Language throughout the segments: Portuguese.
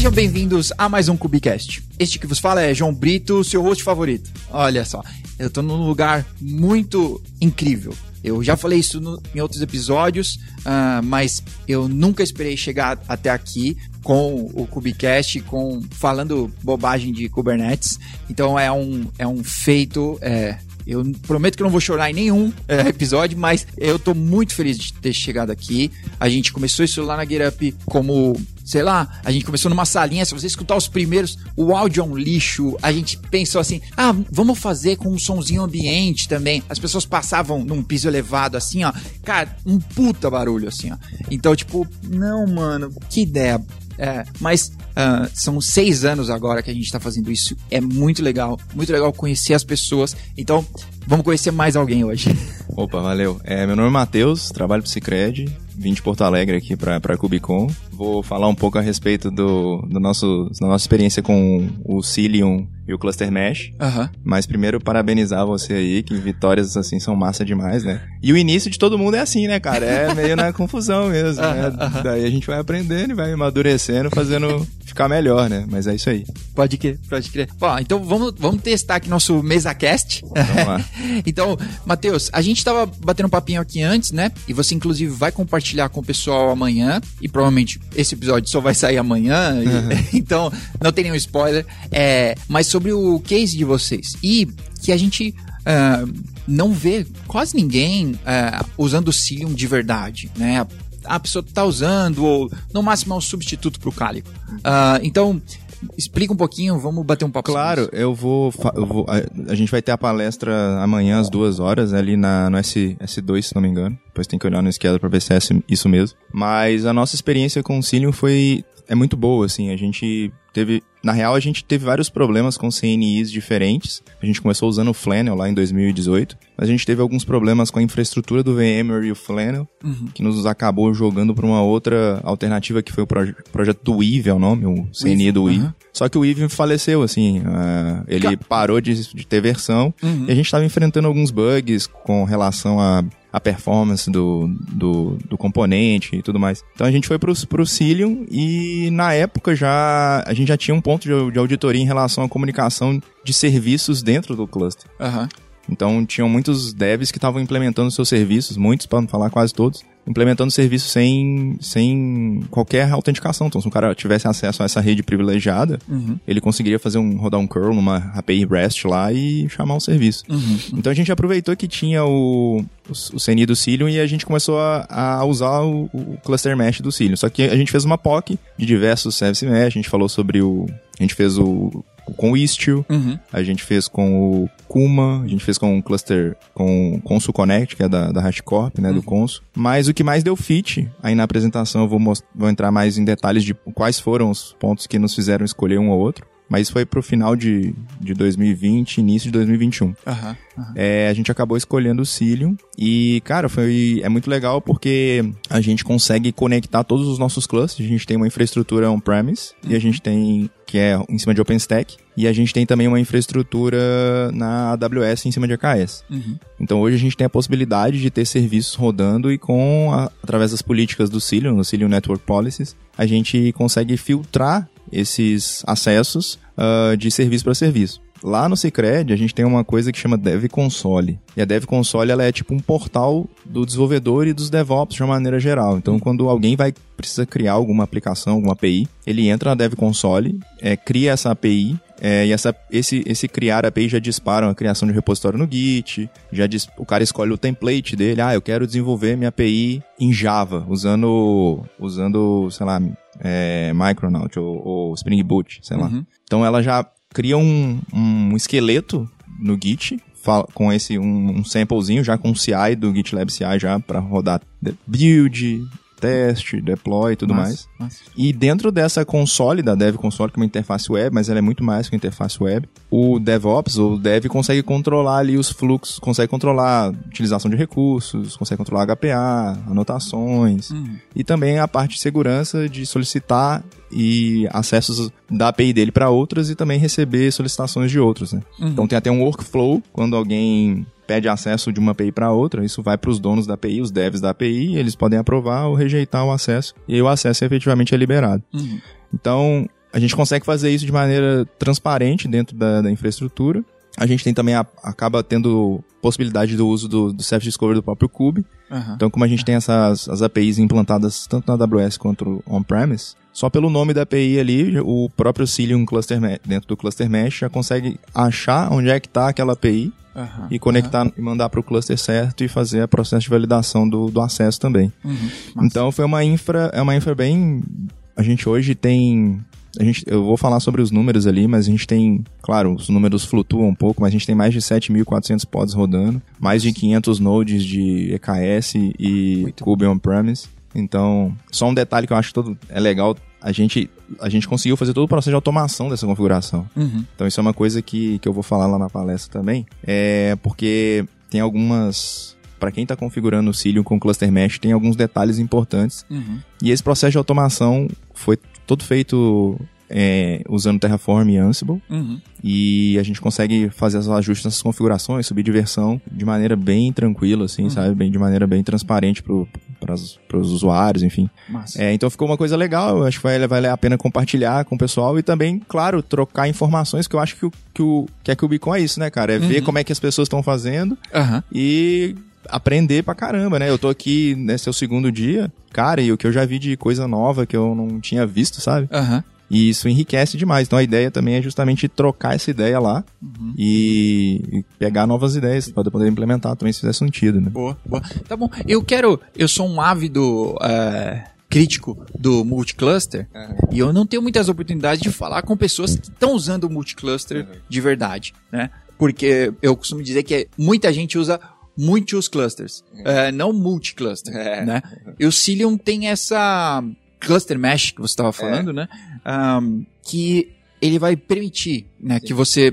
Sejam bem-vindos a mais um Cubicast. Este que vos fala é João Brito, seu host favorito. Olha só, eu tô num lugar muito incrível. Eu já falei isso em outros episódios, mas eu nunca esperei chegar até aqui com o Cubicast, falando bobagem de Kubernetes. Então é um feito... Eu prometo que eu não vou chorar em nenhum episódio, mas eu tô muito feliz de ter chegado aqui. A gente começou isso lá na GitHub como, sei lá, a gente começou numa salinha. Se você escutar os primeiros, o áudio é um lixo. A gente pensou assim, vamos fazer com um sonzinho ambiente também. As pessoas passavam num piso elevado assim, ó. Cara, um puta barulho assim, ó. Então, tipo, não, mano, que ideia. Mas são 6 anos agora que a gente tá fazendo isso. É muito legal conhecer as pessoas. Então, vamos conhecer mais alguém hoje. Opa, valeu. Meu nome é Matheus, trabalho pro Sicredi. Vim de Porto Alegre aqui pra KubeCon. Vou falar um pouco a respeito da nossa experiência com o Cilium e o Cluster Mesh. Uhum. Mas primeiro, parabenizar você aí, que vitórias assim são massa demais, né? E o início de todo mundo é assim, né, cara? É meio na confusão mesmo, né? Daí a gente vai aprendendo e vai amadurecendo, fazendo ficar melhor, né? Mas é isso aí. Pode crer. Bom, então vamos testar aqui nosso MesaCast. Vamos lá. Então, Matheus, a gente tava batendo um papinho aqui antes, né? E você, inclusive, vai compartilhar com o pessoal amanhã. E provavelmente esse episódio só vai sair amanhã. Então, não tem nenhum spoiler. Mas sobre o case de vocês. E que a gente não vê quase ninguém usando o Cilium de verdade, né? A pessoa tá usando, ou no máximo é um substituto pro Calico. Então, explica um pouquinho, vamos bater um papo. Claro, a gente vai ter a palestra amanhã às 2h ali no S2, se não me engano. Depois tem que olhar no schedule pra ver se é isso mesmo. Mas a nossa experiência com o Cilium é muito boa, assim. Na real, a gente teve vários problemas com CNIs diferentes. A gente começou usando o Flannel lá em 2018, mas a gente teve alguns problemas com a infraestrutura do VMware e o Flannel, que nos acabou jogando para uma outra alternativa, que foi o projeto do Weave, é o nome, o CNI do Weave. Só que o Weave faleceu, assim, ele parou de ter versão, e a gente estava enfrentando alguns bugs com relação a performance do componente e tudo mais. Então a gente foi pro Cilium e na época a gente já tinha um ponto de auditoria em relação à comunicação de serviços dentro do cluster. Então tinham muitos devs que estavam implementando seus serviços, muitos, para não falar quase todos, implementando serviços sem qualquer autenticação. Então se um cara tivesse acesso a essa rede privilegiada, ele conseguiria rodar um curl numa API REST lá e chamar um serviço. Então a gente aproveitou que tinha o CNI do Cilium e a gente começou a usar o Cluster Mesh do Cilium. Só que a gente fez uma POC de diversos Service Mesh, a gente falou sobre a gente fez com o Istio, a gente fez com o Kuma, a gente fez com o cluster, com o Consul Connect, que é da HashiCorp, né, do Consul. Mas o que mais deu fit, aí na apresentação eu vou entrar mais em detalhes de quais foram os pontos que nos fizeram escolher um ou outro. Mas foi pro final de 2020, início de 2021. A gente acabou escolhendo o Cilium e, cara, é muito legal porque a gente consegue conectar todos os nossos clusters. A gente tem uma infraestrutura on-premise e a gente tem, que é em cima de OpenStack, e a gente tem também uma infraestrutura na AWS em cima de AKS. Então hoje a gente tem a possibilidade de ter serviços rodando e através das políticas do Cilium, no Cilium Network Policies, a gente consegue filtrar esses acessos de serviço para serviço. Lá no Sicredi, a gente tem uma coisa que chama Dev Console. E a Dev Console, ela é tipo um portal do desenvolvedor e dos DevOps de uma maneira geral. Então, quando alguém precisa criar alguma aplicação, alguma API, ele entra na Dev Console, cria essa API, e esse criar API já dispara a criação de repositório no Git, o cara escolhe o template dele, eu quero desenvolver minha API em Java, usando sei lá, Micronaut ou Spring Boot, sei lá. Então ela já cria um esqueleto no Git, com um samplezinho, já com o CI do GitLab CI já para rodar build, teste, deploy e tudo mais. E dentro dessa console, da Dev Console, que é uma interface web, mas ela é muito mais que uma interface web, o DevOps, ou o Dev, consegue controlar ali os fluxos, consegue controlar a utilização de recursos, consegue controlar HPA, anotações, e também a parte de segurança de solicitar e acessos da API dele para outras e também receber solicitações de outros, né? Então tem até um workflow, quando alguém pede acesso de uma API para outra, isso vai para os donos da API, os devs da API, eles podem aprovar ou rejeitar o acesso, e aí o acesso efetivamente é liberado. Então, a gente consegue fazer isso de maneira transparente dentro da infraestrutura. A gente tem também, acaba tendo possibilidade do uso do self-discovery do próprio Kube. Então, como a gente tem as APIs implantadas tanto na AWS quanto on-premise, só pelo nome da API ali, o próprio Cilium Cluster Mesh, dentro do Cluster Mesh, já consegue achar onde é que está aquela API e conectar e mandar para o cluster certo e fazer o processo de validação do acesso também. Então, foi uma infra bem... A gente hoje tem... eu vou falar sobre os números ali, mas a gente tem, claro, os números flutuam um pouco, mas a gente tem mais de 7.400 pods rodando, mais de 500 nodes de EKS e Kube on-premise. Então, só um detalhe que eu acho que é legal, a gente conseguiu fazer todo o processo de automação dessa configuração. Então, isso é uma coisa que eu vou falar lá na palestra também, porque tem algumas... Para quem está configurando o Cilium com Cluster Mesh, tem alguns detalhes importantes. E esse processo de automação foi todo feito usando Terraform e Ansible. E a gente consegue fazer os ajustes nessas configurações, subir de versão de maneira bem tranquila, assim, sabe? De maneira bem transparente para os usuários, enfim. Então ficou uma coisa legal, eu acho que vale a pena compartilhar com o pessoal e também, claro, trocar informações, que eu acho que a KubeCon é isso, né, cara? É ver como é que as pessoas estão fazendo e... aprender pra caramba, né? Eu tô aqui, nesse é o segundo dia, cara, e o que eu já vi de coisa nova que eu não tinha visto, sabe? E isso enriquece demais. Então a ideia também é justamente trocar essa ideia lá e pegar novas ideias pra poder implementar também, se fizer sentido, né? Boa. Tá bom. Eu sou um ávido crítico do multicluster e eu não tenho muitas oportunidades de falar com pessoas que estão usando o multicluster de verdade, né? Porque eu costumo dizer que muita gente usa muitos clusters, não multicluster, né? E o Cilium tem essa cluster mesh que você estava falando, né? Que ele vai permitir, né, que você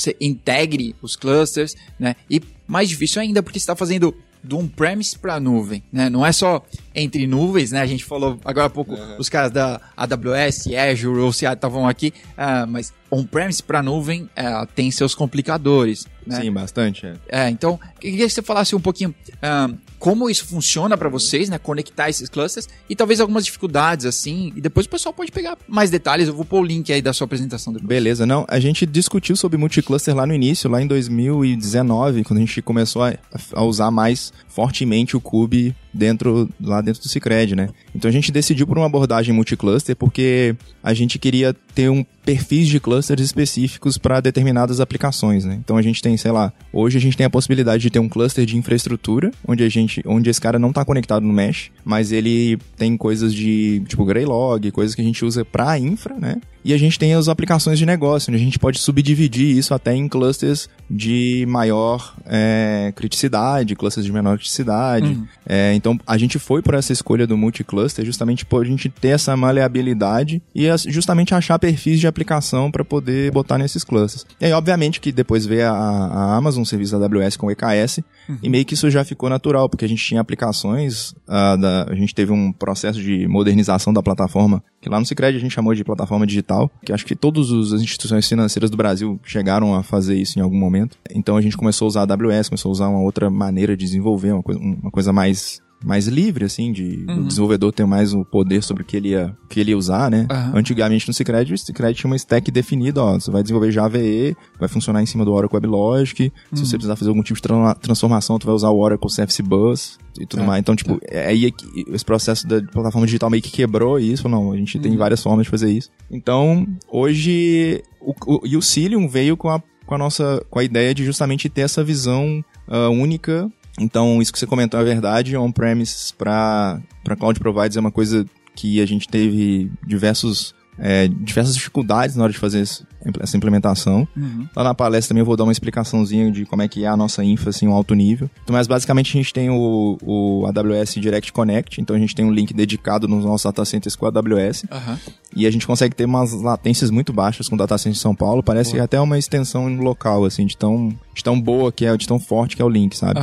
integre os clusters, né? E mais difícil ainda porque você está fazendo do on-premise para a nuvem, né? Não é só entre nuvens, né? A gente falou agora há pouco, os caras da AWS, Azure ou CI estavam aqui, mas on-premise para a nuvem tem seus complicadores, né? Sim, bastante. Então, eu queria que você falasse um pouquinho como isso funciona para vocês, né? Conectar esses clusters e talvez algumas dificuldades, assim, e depois o pessoal pode pegar mais detalhes. Eu vou pôr o link aí da sua apresentação depois. Beleza, não, a gente discutiu sobre multicluster lá no início, lá em 2019, quando a gente começou a usar mais fortemente o Kube lá dentro do Cicred, né? Então a gente decidiu por uma abordagem multicluster porque a gente queria ter perfis de clusters específicos para determinadas aplicações, né? Então a gente tem, sei lá, hoje a gente tem a possibilidade de ter um cluster de infraestrutura, onde esse cara não está conectado no mesh, mas ele tem coisas de, tipo, Greylog, coisas que a gente usa para infra, né? E a gente tem as aplicações de negócio, onde a gente pode subdividir isso até em clusters de maior criticidade, clusters de menor criticidade. Então, a gente foi por essa escolha do multicluster justamente por a gente ter essa maleabilidade e justamente achar perfis de aplicação para poder botar nesses clusters. E aí, obviamente, que depois veio a Amazon, o serviço da AWS com o EKS, e meio que isso já ficou natural, porque a gente tinha aplicações, a gente teve um processo de modernização da plataforma, que lá no Cicred a gente chamou de plataforma digital, que acho que todas as instituições financeiras do Brasil chegaram a fazer isso em algum momento. Então a gente começou a usar a AWS, começou a usar uma outra maneira de desenvolver, uma coisa mais livre, assim, o desenvolvedor ter mais o poder sobre o que ele ia usar, né? Antigamente no Cicred, o Cicred tinha uma stack definida, você vai desenvolver Java EE, vai funcionar em cima do Oracle WebLogic, se você precisar fazer algum tipo de transformação, tu vai usar o Oracle CFS Bus e tudo mais. Então, tipo, aí esse processo da plataforma digital meio que quebrou isso, não, a gente tem várias formas de fazer isso. Então, hoje, o Cilium veio com a ideia de justamente ter essa visão única. Então, isso que você comentou é verdade. On-premise para cloud providers é uma coisa que a gente teve diversas dificuldades na hora de fazer essa implementação. Lá na palestra também eu vou dar uma explicaçãozinha de como é que é a nossa infra, assim, um alto nível. Então, mas basicamente a gente tem o AWS Direct Connect, então a gente tem um link dedicado nos nossos data centers com a AWS. E a gente consegue ter umas latências muito baixas com o data center de São Paulo. Parece até uma extensão local, assim, de tão boa que é, de tão forte que é o link, sabe?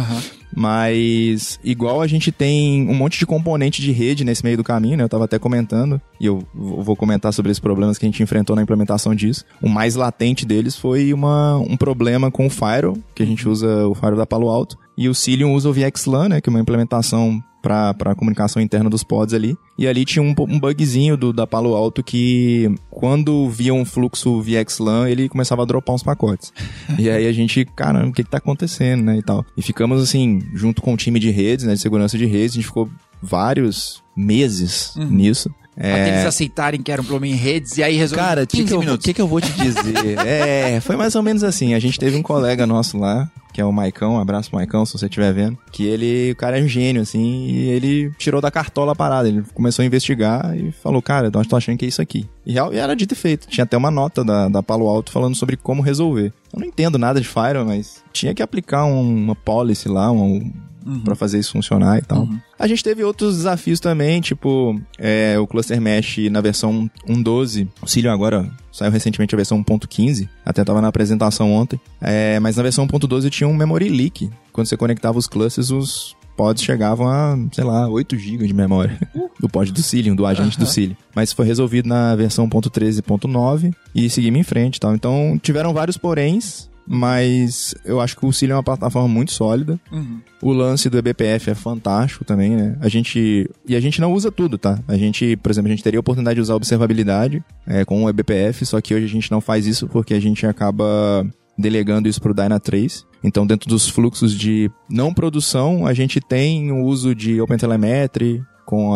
Mas, igual a gente tem um monte de componente de rede nesse meio do caminho, né? Eu tava até comentando, e eu vou comentar sobre esses problemas que a gente enfrentou na implementação disso. O mais latente deles foi um problema com o Firewall, que a gente usa o Firewall da Palo Alto. E o Cilium usa o VXLAN, né? Que é uma implementação pra comunicação interna dos pods ali. E ali tinha um bugzinho da Palo Alto que, quando via um fluxo VXLAN, ele começava a dropar uns pacotes. E aí a gente, caramba, o que tá acontecendo, né, e tal. E ficamos, assim, junto com o time de redes, né, de segurança de redes, a gente ficou vários meses nisso. Até eles aceitarem que era um problema em redes e aí resolveram. Cara, o que eu vou te dizer? Foi mais ou menos assim. A gente teve um colega nosso lá, que é o Maicão, um abraço pro Maicão, se você estiver vendo, que o cara é um gênio, assim, e ele tirou da cartola a parada. Ele começou a investigar e falou, cara, eu tô achando que é isso aqui. E era dito e feito. Tinha até uma nota da Palo Alto falando sobre como resolver. Eu não entendo nada de firewall, mas tinha que aplicar uma policy lá, pra fazer isso funcionar e tal. A gente teve outros desafios também, tipo, o Cluster Mesh na versão 1.12. O Cilium agora saiu recentemente a versão 1.15, até tava na apresentação ontem. Mas na versão 1.12 tinha um memory leak. Quando você conectava os clusters, os pods chegavam a, sei lá, 8 GB de memória. Do pod do Cilium, do agente do Cilium. Mas foi resolvido na versão 1.13.9 e seguimos em frente e tal. Então, tiveram vários poréns, mas eu acho que o Cilium é uma plataforma muito sólida. O lance do eBPF é fantástico também, né? A gente não usa tudo, tá? Por exemplo, a gente teria a oportunidade de usar observabilidade com o eBPF, só que hoje a gente não faz isso porque a gente acaba delegando isso pro Dynatrace. Então, dentro dos fluxos de não produção, a gente tem o uso de OpenTelemetry com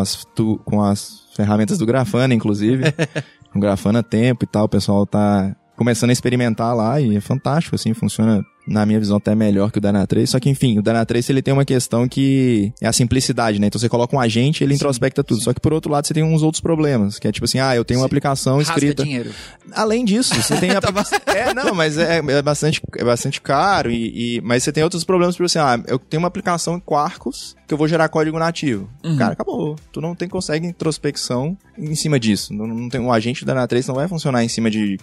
as ferramentas do Grafana, inclusive. Com Grafana Tempo e tal, o pessoal tá começando a experimentar lá e é fantástico, assim, funciona, na minha visão, até melhor que o Dynatrace. Só que, enfim, o Dynatrace, ele tem uma questão que é a simplicidade, né? Então, você coloca um agente, ele introspecta tudo. Só que, por outro lado, você tem uns outros problemas, que é tipo assim, eu tenho uma aplicação escrita... Rasga dinheiro. Além disso, você tem... mas é bastante caro, mas você tem outros problemas, por assim, eu tenho uma aplicação em Quarkus que eu vou gerar código nativo. Cara, acabou. Tu não consegue introspecção em cima disso. Não tem, o agente do Dynatrace não vai funcionar em cima de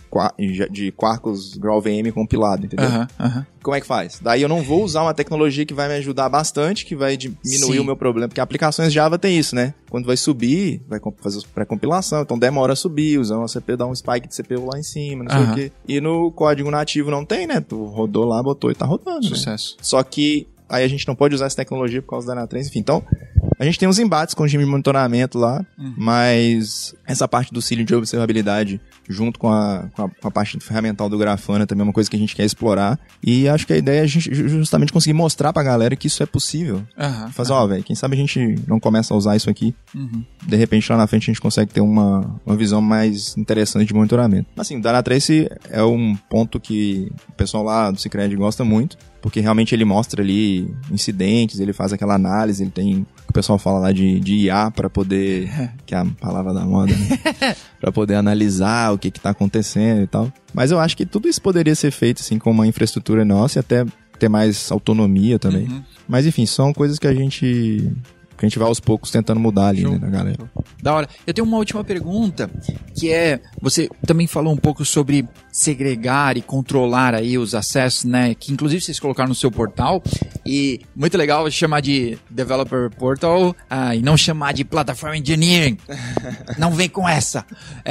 Quarkus GraalVM compilado, entendeu? Como é que faz? Daí eu não vou usar uma tecnologia que vai me ajudar bastante, que vai diminuir o meu problema, porque aplicações Java tem isso, né? Quando vai subir, vai fazer pré-compilação, então demora a subir, usa uma CPU, dá um spike de CPU lá em cima, não sei o quê. E no código nativo não tem, né? Tu rodou lá, botou e tá rodando. Sucesso. Né? Só que aí a gente não pode usar essa tecnologia por causa da Dynatrace, enfim. Então, a gente tem uns embates com o time de monitoramento lá, mas essa parte do Cilium de observabilidade, junto com a parte ferramental do Grafana, também é uma coisa que a gente quer explorar. E acho que a ideia é a gente justamente conseguir mostrar pra galera que isso é possível. Fazer, velho, quem sabe a gente não começa a usar isso aqui. De repente, lá na frente, a gente consegue ter uma visão mais interessante de monitoramento. Assim, o Dynatrace é um ponto que o pessoal lá do Cicred gosta muito, porque realmente ele mostra ali incidentes, ele faz aquela análise, ele tem o que o pessoal fala lá de IA para poder, que é a palavra da moda, né? Para poder analisar o que tá acontecendo e tal. Mas eu acho que tudo isso poderia ser feito assim com uma infraestrutura nossa e até ter mais autonomia também. Mas enfim, são coisas que a gente vai aos poucos tentando mudar ali, né, da galera. Da hora. Eu tenho uma última pergunta, que é, você também falou um pouco sobre segregar e controlar aí os acessos, né, que inclusive vocês colocaram no seu portal, e muito legal chamar de Developer Portal e não chamar de Platform Engineering. Não vem com essa.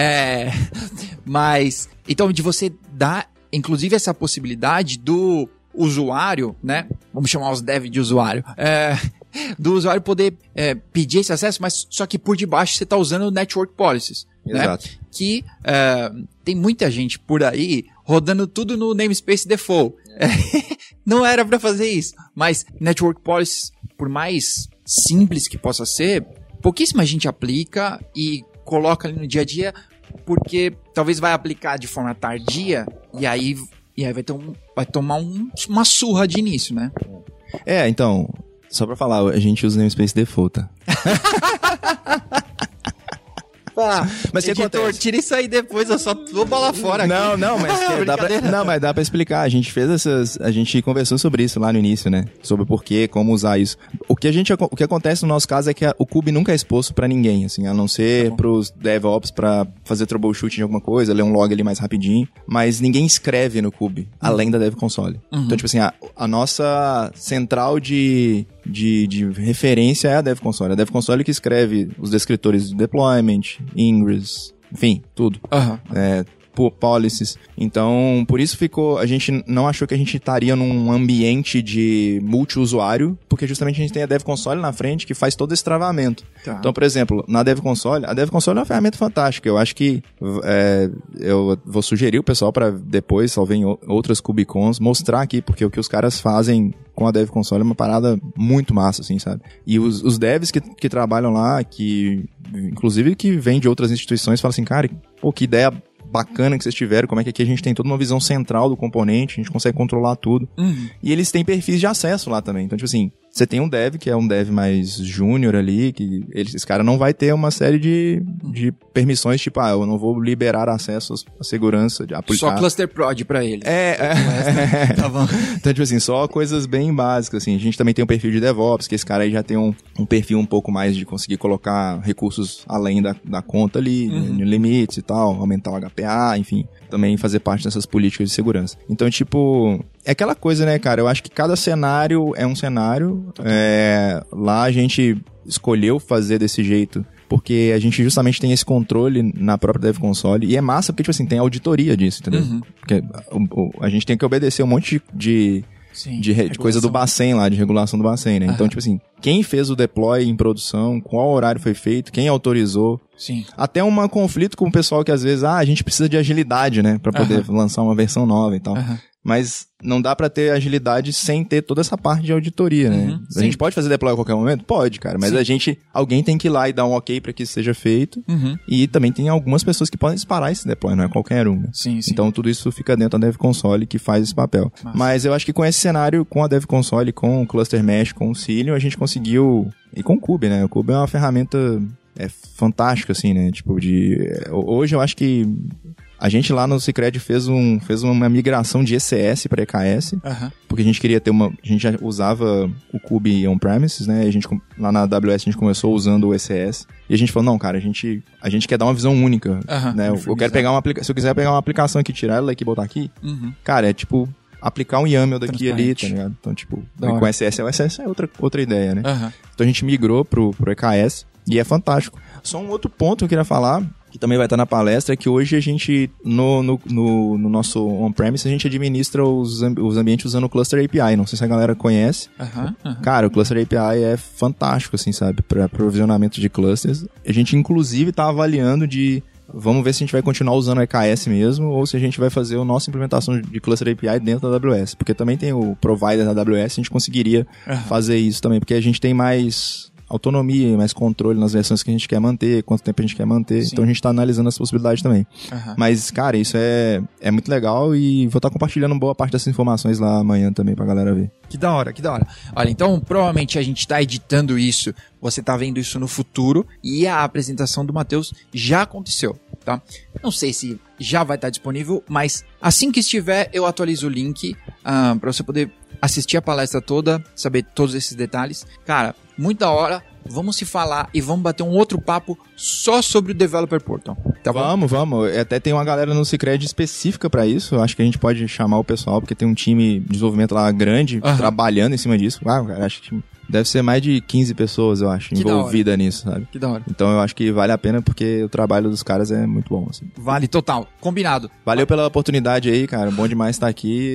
Mas, então, de você dar, inclusive, essa possibilidade do usuário, né, vamos chamar os devs de usuário, do usuário poder pedir esse acesso, mas só que por debaixo você está usando o Network Policies. Exato. Né? Que tem muita gente por aí rodando tudo no namespace default. Não era para fazer isso, mas Network Policies, por mais simples que possa ser, pouquíssima gente aplica e coloca ali no dia a dia, porque talvez vai aplicar de forma tardia e aí vai tomar uma surra de início, né? Então, só pra falar, a gente usa o namespace default, tá? Mas editor, tira isso aí depois, eu só vou bola fora aqui. Mas dá pra explicar. A gente conversou sobre isso lá no início, né? Sobre por quê, como usar isso. O que acontece no nosso caso é que o Kube nunca é exposto pra ninguém, assim, a não ser pros DevOps pra fazer troubleshooting de alguma coisa, ler um log ali mais rapidinho, mas ninguém escreve no Kube, além da Dev Console. Então, tipo assim, a nossa central de referência é a Dev Console. A Dev Console que escreve os descritores de deployment, ingress, enfim, tudo. policies. Então, por isso a gente não achou que a gente estaria num ambiente de multiusuário, porque justamente a gente tem a Dev Console na frente que faz todo esse travamento. Tá. Então, por exemplo, na Dev Console, a Dev Console é uma ferramenta fantástica. Eu acho que eu vou sugerir o pessoal para depois, talvez em outras KubeCons, mostrar aqui, porque o que os caras fazem com a Dev Console é uma parada muito massa, assim, sabe? E os devs que trabalham lá, que inclusive que vêm de outras instituições, falam assim, cara, pô, que ideia bacana que vocês tiveram, como é que aqui a gente tem toda uma visão central do componente, a gente consegue controlar tudo. E eles têm perfis de acesso lá também. Então, tipo assim, você tem um dev, que é um dev mais júnior ali, que esse cara não vai ter uma série de permissões, tipo, eu não vou liberar acesso à segurança. Só cluster prod pra ele. Tá bom. Então, tipo assim, só coisas bem básicas, assim. A gente também tem um perfil de DevOps, que esse cara aí já tem um perfil um pouco mais de conseguir colocar recursos além da conta ali, limites e tal, aumentar o HPA, enfim. Também fazer parte dessas políticas de segurança. Então, tipo, é aquela coisa, né, cara? Eu acho que cada cenário é um cenário. Lá a gente escolheu fazer desse jeito porque a gente justamente tem esse controle na própria Dev Console. E é massa porque, tipo assim, tem auditoria disso, entendeu? Porque a gente tem que obedecer um monte de coisa do Bacen lá, de regulação do Bacen, né? Então, tipo assim, quem fez o deploy em produção, qual horário foi feito, quem autorizou. Sim. Até um conflito com o pessoal que às vezes, a gente precisa de agilidade, né? Pra poder lançar uma versão nova e tal. Mas não dá pra ter agilidade sem ter toda essa parte de auditoria, né? A gente pode fazer deploy a qualquer momento? Pode, cara. Mas alguém tem que ir lá e dar um ok pra que isso seja feito. E também tem algumas pessoas que podem disparar esse deploy, não é qualquer um, né? Então tudo isso fica dentro da Dev Console que faz esse papel. Mas eu acho que com esse cenário, com a Dev Console, com o Cluster Mesh, com o Cilium, a gente conseguiu... E com o Kube, né? O Kube é uma ferramenta fantástica, assim, né? Tipo, hoje eu acho que a gente lá no Cicred fez uma migração de ECS para EKS, porque a gente queria ter a gente já usava o Kube on-premises, né? Lá na AWS a gente começou usando o ECS, e a gente falou, não, cara, a gente quer dar uma visão única, né? Eu quero pegar se eu quiser pegar uma aplicação aqui, tirar ela aqui e botar aqui, cara, é tipo... aplicar um YAML daqui e ali, tá ligado? Então, tipo, com o ECS é outra ideia, né? Então a gente migrou pro EKS e é fantástico. Só um outro ponto que eu queria falar, que também vai estar na palestra, é que hoje a gente, no nosso on-premise, a gente administra os ambientes usando o Cluster API. Não sei se a galera conhece. Cara, o Cluster API é fantástico, assim, sabe? Para provisionamento de clusters. A gente, inclusive, tá avaliando vamos ver se a gente vai continuar usando o EKS mesmo ou se a gente vai fazer a nossa implementação de Cluster API dentro da AWS. Porque também tem o provider da AWS, a gente conseguiria fazer isso também, porque a gente tem mais autonomia, mais controle nas versões que a gente quer manter, quanto tempo a gente quer manter. Então a gente está analisando essa possibilidade também. Mas, cara, isso é muito legal e vou estar compartilhando boa parte dessas informações lá amanhã também pra galera ver. Que da hora, que da hora. Olha, então provavelmente a gente está editando isso, você está vendo isso no futuro e a apresentação do Matheus já aconteceu, tá? Não sei se já vai estar disponível, mas assim que estiver eu atualizo o link para você poder assistir a palestra toda, saber todos esses detalhes. Cara, muito da hora. Vamos se falar e vamos bater um outro papo só sobre o Developer Portal. Tá bom? Vamos. Até tem uma galera no Cicred específica pra isso. Eu acho que a gente pode chamar o pessoal, porque tem um time de desenvolvimento lá grande trabalhando em cima disso. Cara, acho que deve ser mais de 15 pessoas, eu acho, envolvida nisso, sabe? Que da hora. Então eu acho que vale a pena porque o trabalho dos caras é muito bom, assim. Vale total. Combinado. Valeu pela oportunidade aí, cara. Bom demais estar aqui.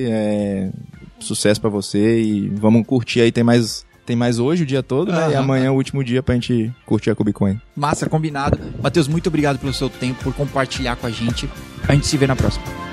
Sucesso pra você e vamos curtir aí. Tem mais hoje o dia todo, né? E amanhã é o último dia pra gente curtir a KubeCon. Massa, combinado. Matheus, muito obrigado pelo seu tempo, por compartilhar com a gente. A gente se vê na próxima.